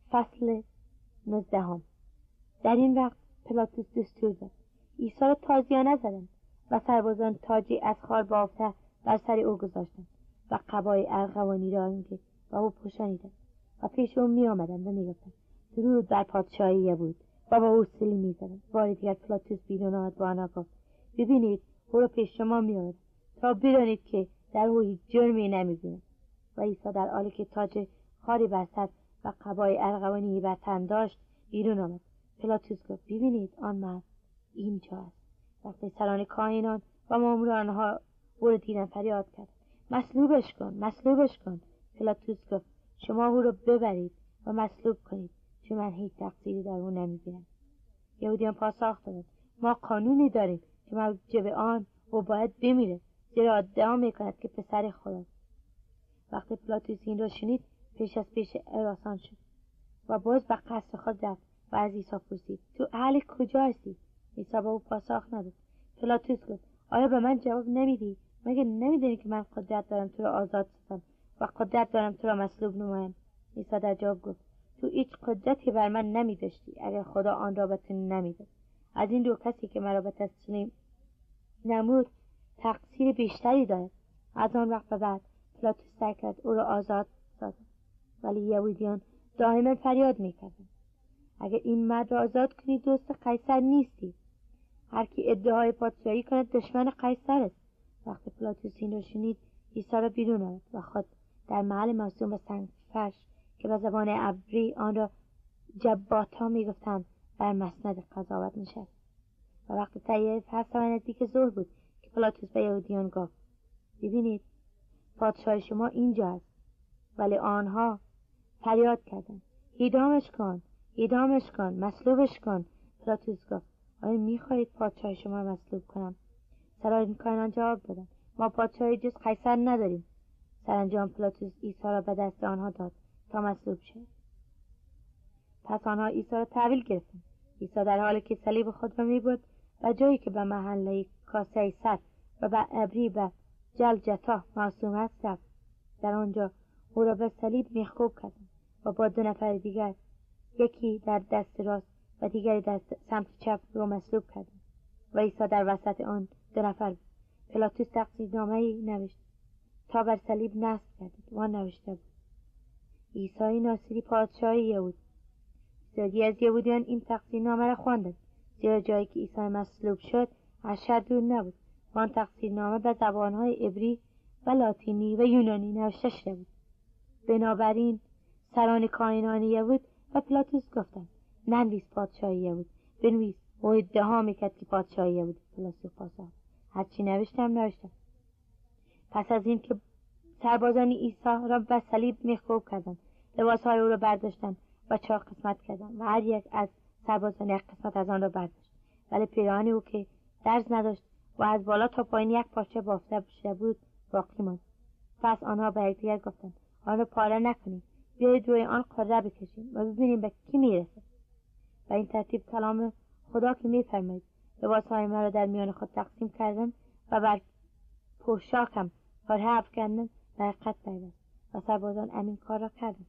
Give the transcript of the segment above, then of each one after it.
فصل 19. در این وقت پلاتوس دستور داد عیسی را تازیانه زدند و سربازان تاجی از خار بافته بر سر او گذاشتند و قبای ارغوانی رنگی و او پوشانیدند و پیش او می آمدند و می گفتند درود بر پادشاهی بود و با او سیلی می زدند. بار دیگر پلاتوس بیرون آمد و آنها گفت ببینید او را پیش شما می آورد تا بدانید که در او هیچ جرمی نمی بینم. و عیسی در حالی که تاج خاری بر سر و قبای ارغوانی بر تن داشت بیرون آمد. پلاتوس گفت ببینید آن مرد اینجا است. وقتی سران کاهنان و ماموران آنها او را دیدن فریاد کرد مصلوبش کن، مصلوبش کن. پلاتوس گفت شما او را ببرید و مصلوب کنید چون من هیچ تقصیری در او نمی‌بینم. یهودیان پاسخ دادند ما قانونی داریم که موجب آن او باید بمیره، زیرا ادعا میکند که پسر خداست. وقتی پلاتوس این را شنید پیش از پیش هراسان شد و باز به قصر خود رفت و از عیسی پرسید تو اهل کجا هستی؟ عیسی به او پاسخ نداد. پلاتوس گفت آیا به من جواب نمیدی؟ مگه نمیدونی که من قدرت دارم تو را آزاد سازم و قدرت دارم تو را مصلوب نمایم؟ عیسی در جواب گفت تو هیچ قدرتی بر من نمیداشتی اگر خدا آن را به تو نمیداد. از این رو کسی که مرا به تسلیم نمود تقصیر بیشتری دارد. از آن وقت به بعد پلاتوس سعی کرد او را آزاد سازد، ولی یهودیان دائما فریاد میکردند اگر این مرد را آزاد کنی دوست قیصر نیستی. هر کی ادعای پادشاهی کند دشمن قیصر است. وقتی پلاتوس این را شنید عیسی را بیرون آورد و خود در محل موسوم به سنگفرش که به زبان عبری آن را جباتا میگفتند بر مسند قضاوت نشست. و وقتی تهیه فصل و نزدیک ظهر بود که پلاتوس به یهودیان گفت ببینید پادشاه شما اینجا است. ولی آنها فریاد کردند اعدامش کن، اعدامش کن، مصلوبش کن. پلاتوس گفت آیا میخواهید پادشاه شما را مصلوب کنم؟ سران کاهنان جواب دادند ما پادشاهی جز قیصر نداریم. سرانجام پلاتوس عیسی را به دست آنها داد تا مصلوب شد. پس آنها عیسی را تحویل گرفتند. عیسی در حالی که صلیب خود را میبرد و جایی که به محله کاسه سر و به عبری به جلجتا موسوم است رفت. در آنجا او را به صلیب میخکوب کردند و با 2 نفر دیگر یکی در دست راست و دیگری در سمت چپ را مصلوب کردند و عیسی در وسط آن 2 نفر بود. پلاتوس تقصیرنامه‌ای نوشت تا بر صلیب نصب گردد و نوشته بود عیسی ناصری پادشاه یهود. بسیاری از یهودیان این تقصیرنامه را خواندند زیرا جایی که عیسی مصلوب شد از شهر دور نبود و آن تقصیرنامه به زبانهای عبری و لاتینی و یونانی نوشته شده بود. بنابراین سران کاهنان یهود و پلاتوس گفتند ننویس پادشاه یهود، بنویس او ادعا میکرد که پادشاه یهود. پلاتوس پاسخ هرچی نوشتم. پس از این که سربازان عیسی را به صلیب میخکوب کردند لباسهای او را برداشتند و 4 قسمت کردند و هر یک از سربازان 1 قسمت از آن را برداشت، ولی پیراهن او که درز نداشت و از بالا تا پایین 1 پارچه بافته شده بود باقی ماند. پس آنها به یکدیگر گفتند آن را پاره نکنیم، بیایید روی آن قره بکشیم و ببینیم به کی میرسه. و این ترتیب کلام خدا که میفرماید لباسهای ما را در میان خود تقسیم کردند و بر پوشاکم پاره افکندند به حقیقت پیوست و سربازان همین کار را کردند.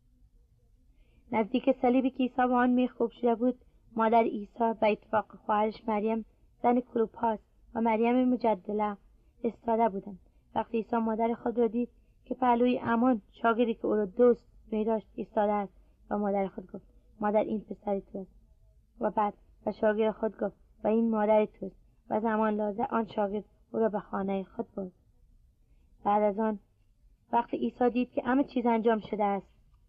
نزدیک صلیبی که عیسی به آن میخکوب شده بود مادر عیسی به اتفاق خواهرش مریم زن کلوپاس و مریم مجدله ایستاده بودند. وقتی عیسی مادر خود را دید که پهلوی امان شاگردی که او را دوست می‌داشت ایستاده است و مادر خود گفت مادر این پسر تو است. و بعد به شاگرد خود گفت و این مادر تو است. و زمان لازم آن شاگرد او را به خانه خود برد. بعد از آن وقتی عیسی دید که همه چیز انجام شده است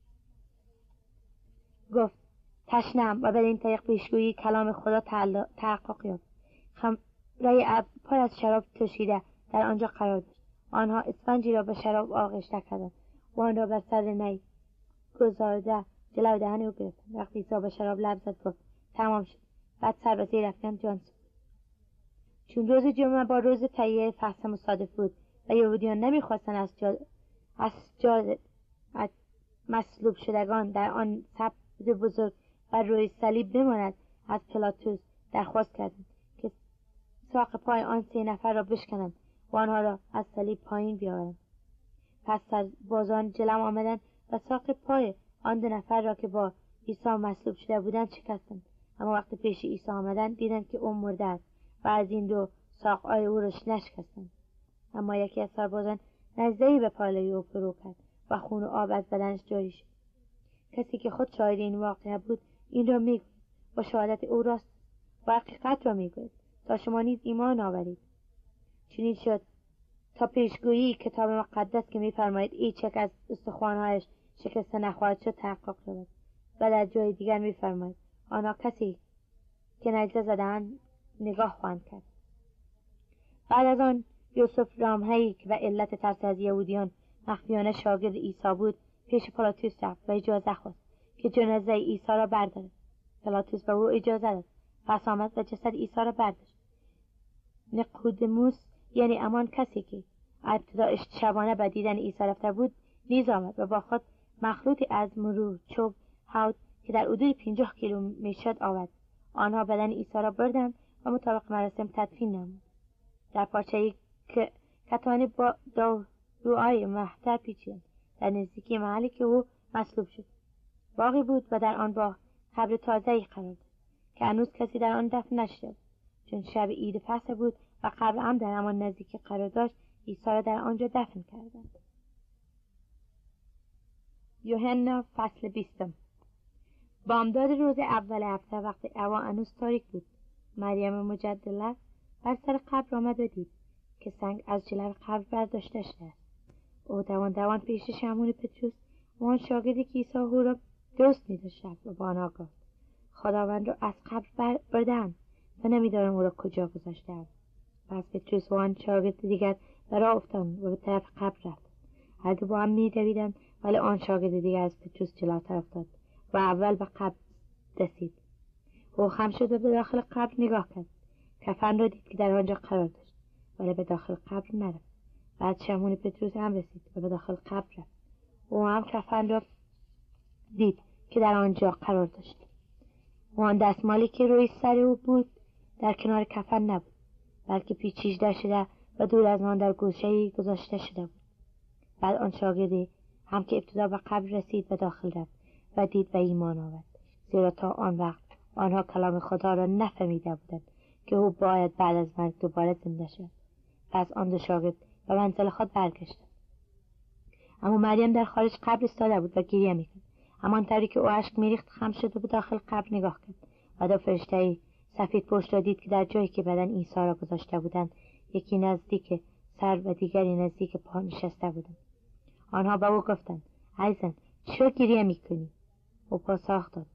گفت تشنه‌ام و بدین طریق پیشگویی کلام خدا تحقق یافت. خمره ابر پر از شراب توشیده در آنجا قرار داشت. آنها اسفنجی را به شراب آغشته کردند و آن را بر سر نی گذارده جلو دهن او گرفتند. وقتی عیسی به شراب لب زد گفت تمام شد. بعد سر به زیر افکند جان سپرد. چون روز جمعه با روز تهیه فصل مصادف بود و یهودیان نمیخواستند از جا مصلوب شدگان در آن سبز بزرگ بر روی صلیب بماند از پلاتوس درخواست کردند که ساق پای آن 3 نفر را بشکنند و آنها را از صلیب پایین بیاورند. پس سربازان جلو آمدند و ساق پای آن 2 نفر را که با عیسی مصلوب شده بودند شکستند، اما وقتی پیش عیسی آمدند دیدند که او مرده است و از این رو ساق‌های او را نشکستند. اما یکی از سربازان نزدیکی به پالای او فرو کرد و خون و آب از بدنش جاری شد. کسی که خود شاهد این واقعه بود این را میگوید و شهادت او راست و حقیقت را میگوید تا شما نیز ایمان آورید. چنین شد تا پیشگویی کتاب مقدس که می‌فرماید هیچ یک از استخوان‌هایش شکسته نخواهد شد تحقق یابد. و در جای دیگر می‌فرماید آنها کسی که نجله زدند نگاه خواهند کرد. بعد از آن یوسف رامهایی که به علت ترس از یهودیان مخفیانه شاگرد عیسی بود پیش پیلاطوس رفت و اجازه خواست که جنازه عیسی را بردارد. پیلاطوس به او اجازه داد. پس آمد و جسد عیسی را برداشت. نیقودموس یعنی همان کسی که ابتدا شبانه به دیدن عیسی رفته بود نیز آمد و با خود مخلوطی از مرور، چوب، حوض که در حدود 50 کیلو میشد آورد. آنها بدن عیسی را بردند و مطابق مراسم تدفین نمود. در پارچه‌ای که کتانی با داروهای مهتر پیچیدند در نزدیکی محلی که او مصلوب شد. باغی بود و در آن باغ قبر تازه‌ای قرار داشت که هنوز کسی در آن دفن نشده بود. چون شب عید فصح بود و قبر هم در همان نزدیکی قرار داشت، عیسی را در آنجا دفن کردند. یوحنا فصل 20. بامداد روز اول هفته وقتی هوا هنوز تاریک بود، مریم مجدله بر سر قبر آمد و دید که سنگ از جلو قبر برداشته شده است. او دوان پیش شمعون پطرس و آن شاگردی که عیسی او را دوست می‌داشت و با آنها گفت خداوند را از قبر برده‌اند و نمی‌دانم او را کجا گذاشته‌اند. پس پطرس و آن شاگرد دیگر به راه افتادند و به طرف قبر رفتند. هر دو با هم می‌دویدند، ولی آن شاگرد دیگر از پطرس جلوتر افتاد و اول به قبر رسید. او خم شد و به داخل قبر نگاه کرد. کفن را دید که در آنجا قرار داشت، ولی به داخل قبر نرفت. بعد شمعون پطرس هم رسید و به داخل قبر رفت. او هم کفن را دید که در آنجا قرار داشت. و آن دستمالی که روی سر او بود در کنار کفن نبود، بلکه پیچیده شده و دور از آن در گوشه‌ای گذاشته شده بود. بعد آن شاگردی هم که ابتدا به قبر رسید و داخل رفت و دید و ایمان آورد، زیرا تا آن وقت آنها کلام خدا را نفهمیده بودند که او باید بعد از مرگ دوباره زنده شد. پس آن دو شاگرد به منزل خود برگشتند. اما مریم در خارج قبر ایستاده بود و گریه میکرد. همانطوری که او اشک میریخت خم شد و به داخل قبر نگاه کرد و دو فرشته سفید پشت را دید که در جایی که بدن عیسی را گذاشته بودند یکی نزدیک سر و دیگری نزدیک پا نشسته بودند. آنها به او گفتند ای زن، چرا گریه میکنی؟ او پاسخ داد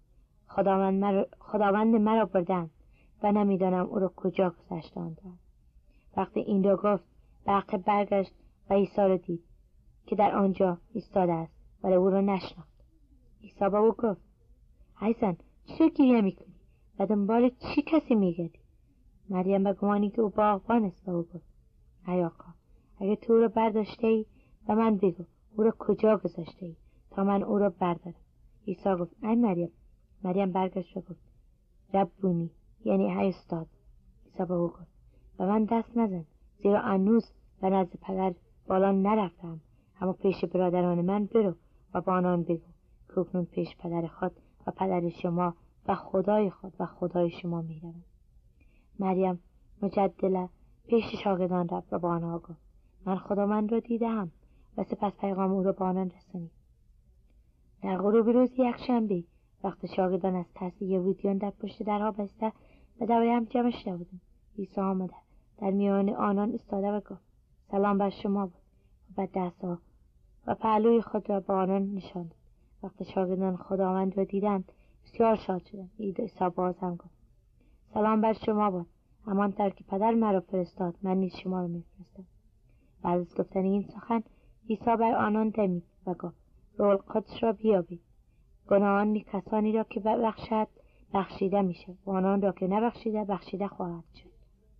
خداوند مرا بردند و نمیدانم او را کجا گذاشته‌اند. وقتی این را گفت به عقب برگشت و عیسی را دید که در آنجا ایستاده است، ولی او را نشناخت. عیسی با او گفت ای زن، چرا گریه میکنی و دنبال چی کسی میگردی؟ مریم به گمانی که او باغبان است به او گفت ای آقا، اگه تو او را برداشته ای و من بگو او را کجا گذاشته ای تا من او را بردارم. عیسی گفت ای مریم. مریم برگشت و گفت ربونی، یعنی ای استاد. عیسی به او گفت به من دست نزن، زیرا هنوز به نزد پدر بالا نرفتم، اما پیش برادران من برو و با آنان بگو که اکنون پیش پدر خود و پدر شما و خدای خود و خدای شما میروم. مریم مجدله پیش شاگردان رفت و با آنها گفت من خداوند را دیدم و سپس پیغام او را با آنان رسانید. در غروب روز یکشنبه وقت شاگردان از ترس یهودیان در پشت درها بسته و دور هم جمع شده بودند، عیسی آمد در میان آنان ایستاده و گفت سلام بر شما بود و بعد دستها و پهلوی خود را با آنان نشان داد. وقتی شاگردان خداوند را دیدند بسیار شاد شدند. عیسی باز هم گفت سلام بر شما بود، همانطور که پدر مرا فرستاد من نیز شما را میفرستم. بعد از گفتن این سخن عیسی بر آنان دمید و گفت روح القدس را بیابید. گناهان کسانی را که ببخشد بخشیده میشه و آنان را که نبخشیده بخشیده خواهد شد.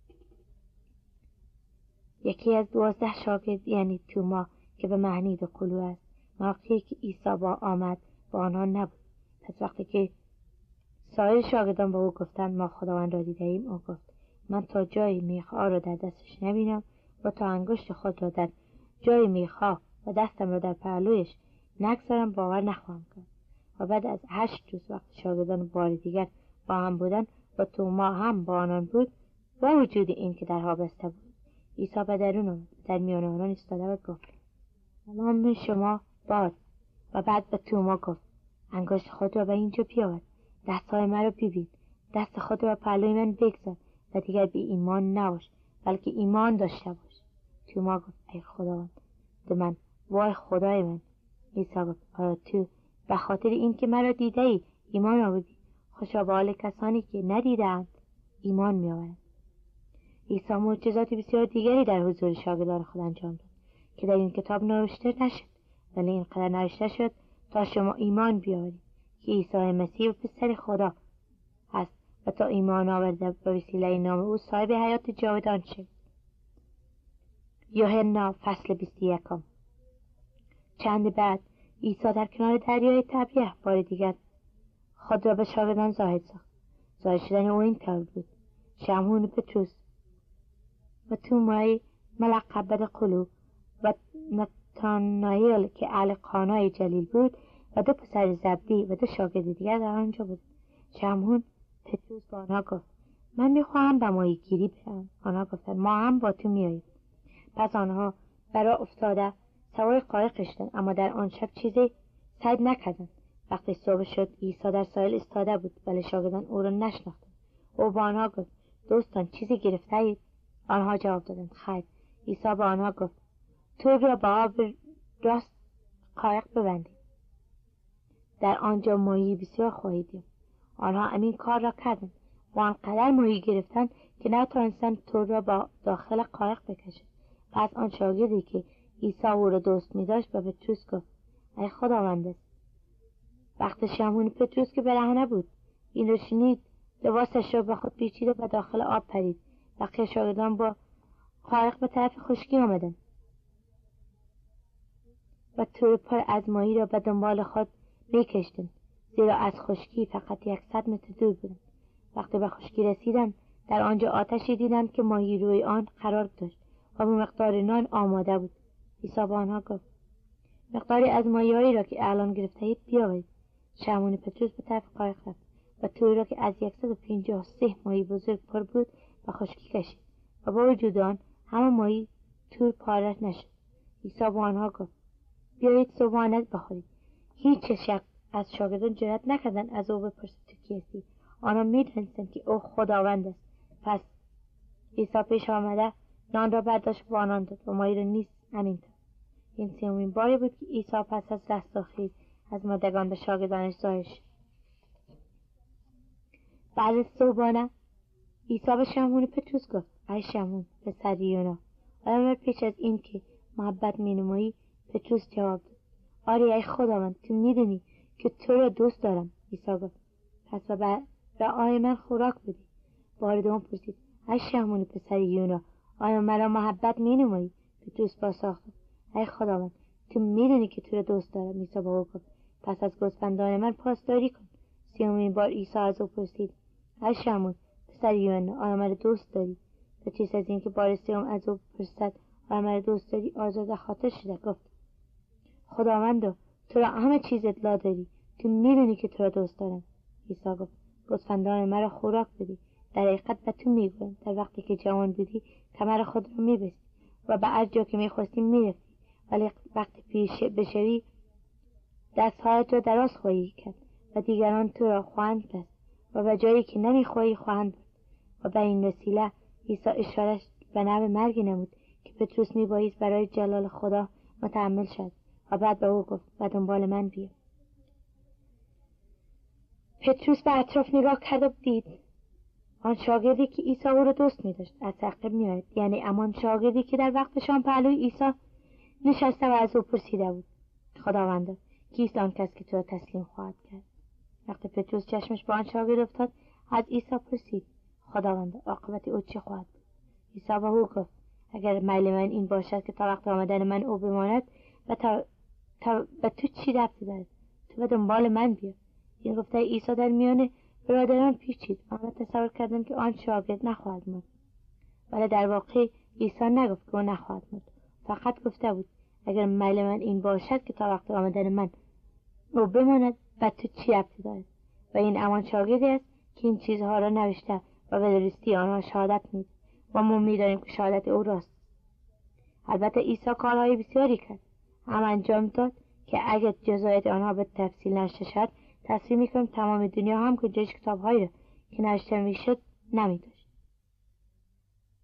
یکی از 12 شاگرد یعنی توما که به معنی دخلو است، موقعی که عیسی با آمد با آنان نبود. پس وقتی که سایر شاگردان به او گفتند ما خداوند را دیده ایم، او گفت من تا جای میخا را در دستش نبینم و تا انگشت خود را در جای میخا و دستم را در پهلویش نگذارم باور نخواهم کرد. و بعد از 8 روز وقت شاگردان بار دیگر با هم بودند و توما هم با آنان بود، با وجود این که درها بسته بود، عیسی به درون آمد، در میان آنان ایستاده و گفت سلام شما باد. و بعد به توما گفت انگشت خود را به اینجا بیاور، دستهای مرا ببین، دست خود را پهلوی من بگذار و دیگر بی ایمان نباش بلکه ایمان داشته باش. توما گفت ای خداوند من، وای خدای من. عیسی گفت آیا تو به خاطر این که مرا دیده ای ایمان آوردی؟ خوشا به حال کسانی که ندیدند ایمان میآورند. عیسی معجزات بسیار دیگری در حضور شاگردان خود انجام داد که در این کتاب نوشته نشد، ولی اینقدر نوشته شد تا شما ایمان بیاورید که عیسی مسیح و پسر خدا است و تا ایمان آورده به وسیله نام او صاحب حیات جاودان شد. یوحنا فصل 21. چند بعد عیسی در کنار دریای طبیعه بار دیگر خود را به شاگردان ظاهر ساخت. ظاهر شدن او این طور بود: شمعون پتروس و تومای ملقب به قلو و نتانائیل که اهل قانای جلیل بود و 2 پسر زبدی و 2 شاگرد دیگر در آنجا بود. شمعون پتروس با آنها گفت من میخواهم به ماهیگیری برم. آنها گفتند ما هم با تو میاییم. پس آنها برای افتاده سوار قایق شدند، اما در آن شب چیزی صید نکردند. وقتی صبح شد عیسی در ساحل ایستاده بود، ولی شاگردان او را نشناختند. او با آنها گفت دوستان چیزی گرفته اید؟ آنها جواب دادند خیر. عیسی با آنها گفت تور را به آب راست قایق ببندید، در آنجا ماهی بسیار خواهید یافت. آنها همین کار را کردند و آنقدر ماهی گرفتند که نتوانستند تور را با داخل قایق بکشند. پس آن شاگردی که عیسی او را دوست می‌داشت به پتروس گفت ای خداوند، وقت شمعون پتروس که برهنه بود این را شنید، لباسش را به خود پیچید و به داخل آب پرید. بقیه شاگردان با قایق به طرف خشکی آمدند و تور پر از ماهی را به دنبال خود می‌کشیدند، زیرا از خشکی فقط 100 متر دور بودند. وقتی به خشکی رسیدند در آنجا آتشی دیدند که ماهی روی آن قرار داشت و به مقدار نان آماده بود. عیسی با آنها گفت مقداری از ماهی‌هایی را که الان گرفته‌اید بیاورید. شمعون پتروس به طرف قایق رفت و توری را که از 153 ماهی بزرگ پر بود به خشکی کشید و با وجود آن همه ماهی تور پاره نشد. عیسی با آنها گفت بیایید صبحانه بخورید. هیچ شک از شاگردان جرأت نکردند از او بپرسند تو کیستی. آنها می‌دانستند که او خداوند است. پس عیسی پیش آمده نان را برداشت و آنان داد و ماهی را نیز همینطور. این 3مین باری بود که عیسی پس از رستاخیز از مردگان به شاگردانش ظاهر شد. بعد از صبحانه عیسی به شمعون پتروس گفت ای شمعون پسر یونا، آیا پیش از این که محبت مینمایی؟ پتروس جواب داد آری ای خداوند، تو میدونی که تو را دوست دارم. عیسی گفت پس به رعای من خوراک بدی. بار دوم پرسید ای شمعون پسر یونا، آیا مرا محبت مینمایی؟ پتروس پاسخ داد ای خداوند، تو میدونی که تو را دوست دارم. عیسی با او گفت پس از گوسفندان من پاسداری کن. 3مین بار عیسی از او پرسید ای شمعون پسر یونا، آیا مرا دوست داری؟ پتروس از اینکه بار 3 از او پرسید آیا مرا دوست داری آزرده خاطر شده گفت خداوند، تو را همه چیز اطلاع داری، تو میدونی که تو را دوست دارم. عیسی گفت گوسفندان مرا خوراک بدی. در حقیقت به تو میگویم در وقتی که جوان بودی کمر خود را میبستی و به هر جا که میخواستی میرفتی، ولی وقتی پیش بشوی دستهایت را دراز خواهی کرد و دیگران تو را خواهند بست و به جایی که نمیخواهی خواهند برد. و به این وسیله عیسی اشارش به نوع مرگی نمود که پتروس میبایست برای جلال خدا متحمل شد و بعد به او گفت به دنبال من بیا. پتروس به اطراف نگاه کرد و دید آن شاگردی که عیسی او را دوست می‌داشت از عقب می‌آید، یعنی همان شاگردی که در وقت شام پهلوی عیسی نشسته و از او پرسیده بود خداوند، کیست آن کس که تو را تسلیم خواهد کرد؟ وقتی پتروس چشمش به آن شاگرد افتاد از عیسی پرسید خداوند، عاقبت او چه خواهد بود؟ عیسی به او گفت اگر میل من این باشد که تا وقت آمدن من او بماند و به تو چی ربطی دارد؟ تو به دنبال من بیا. این گفته عیسی در میان برادران پیچید. آنها تصور کردند که آن شاگرد نخواهد مرد، ولی در واقع عیسی نگفت که او نخواهد مرد، فقط گفته بود اگر میل من این باشد که تا وقت آمدن من او بماند و تو چی ربطی دارد؟ و این همان شاگردی است که این چیزها را نوشته و به درستی آنها شهادت می‌دهد و ما می‌دانیم که شهادت او راست. البته عیسی کارهای بسیاری کرد، هم انجام داد که اگر جزایت آنها به تفصیل نوشته شد، تصویر می‌کنیم تمام دنیا هم گنجایش کتاب‌هایی را که نوشته می‌شد نمی‌داد.